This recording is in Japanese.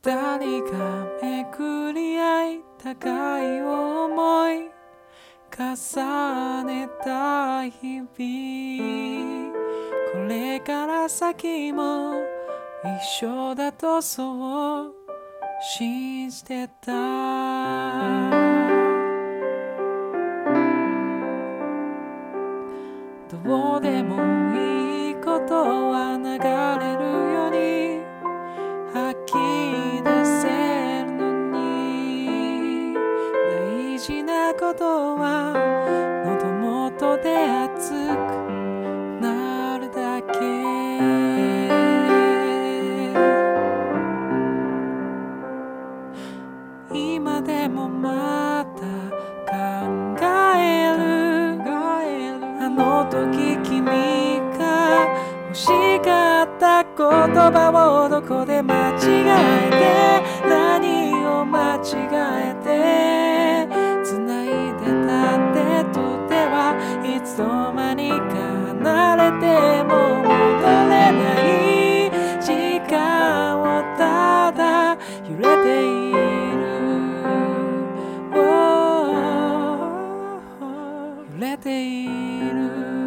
二人が巡り合い互いを思い重ねた日々、これから先も一緒だとそう信じてた。どうでもいいことは流れるように吐き出せるのに、大事なことは喉元で熱くなるだけ。今でもまた考えるあの時君が欲しかった言葉をどこで間違えて、何を間違えて繋いでたってとてはいつの間にか離れても戻れない時間をただ揺れている、揺れている。